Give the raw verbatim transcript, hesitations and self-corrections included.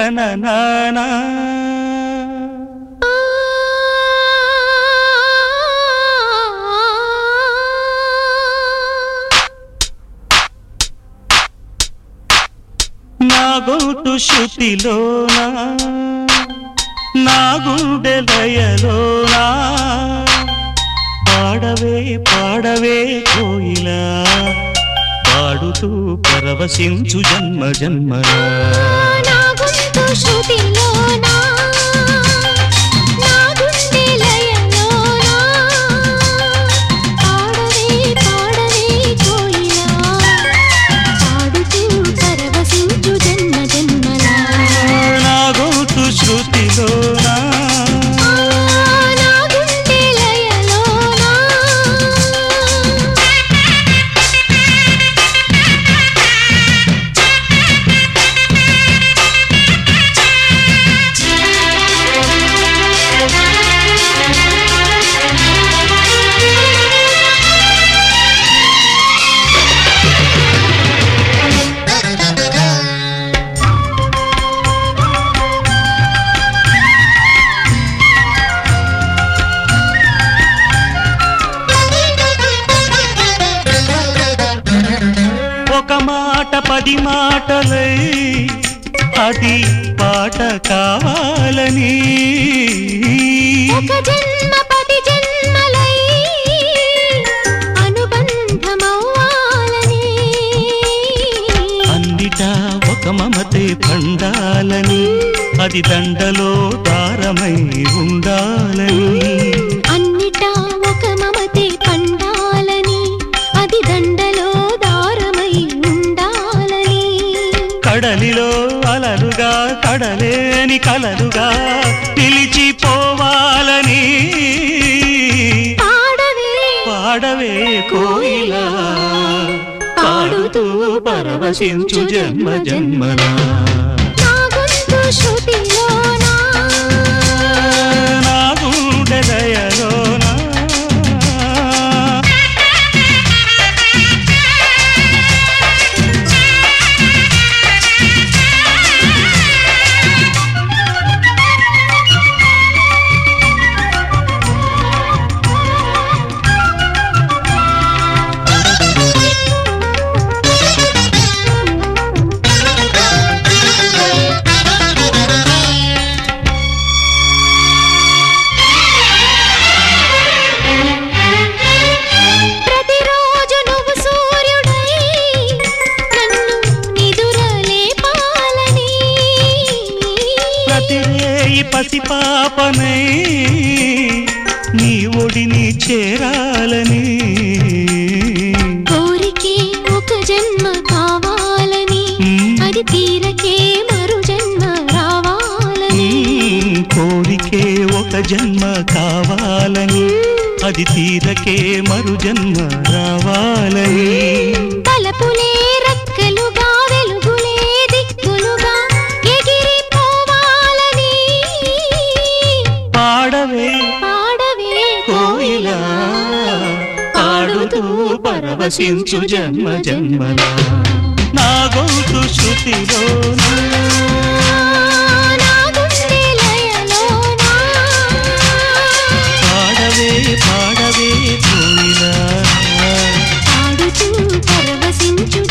తననానా నా గొంతు శృతిలోనా నా గుండె లయలోనా పాడవే పాడవే కోయిలా పాడుతూ పరవశించు జన్మ జన్మలా నా గొంతు శృతిలోనా నా గుండె లయలోనా పాడవే పాడవే కోయిలా పాడుతూ పరవశించు జన్మ జన్మలా నా గొంతు శృతిలోనా ఒక మాట పది మాటలై అది పాట కావాలని ఒక జన్మ పది జన్మలై అనుబంధమవ్వాలని అన్నిటా ఒక మమతే పండాలని అది దండలో దారమై ఉండాలని అన్నిటా ఒక మమతే పండాలని అది దండలో దారమై ఉండాలని కడలిలో అలలుగా కడలేని కలలుగా నిలిచిపోవాలని పాడవే పాడవే కోయిలా పాడుతూ పరవశించు జన్మ జన్మలా నా గొంతు శృతిలోనా నా గుండె లయలోనా ప్రతిరోజు నువ్వు సూర్యుడై నన్ను నిదురలేపాలని ప్రతిరేయి పసిపాపనై నీ ఒడిని చేరాలని కోరికే ఒక జన్మ కావాలని అది తీరకే మరు జన్మ రావాలని కోరికే ఒక జన్మ కావాలని అది తీరకే మరు జన్మ రావాలని తలపులే రక్కలుగా వెలుగులే దిక్కులుగా ఎగిరిపోవాలని పాడవే పాడవే కోయిలా పాడుతూ పరవశించు జన్మ జన్మలా నా గొంతు శృతిలోనా నా గుండె లయలోనా పాడవే పాడవే కోయిలా పాడుతూ పరవశించు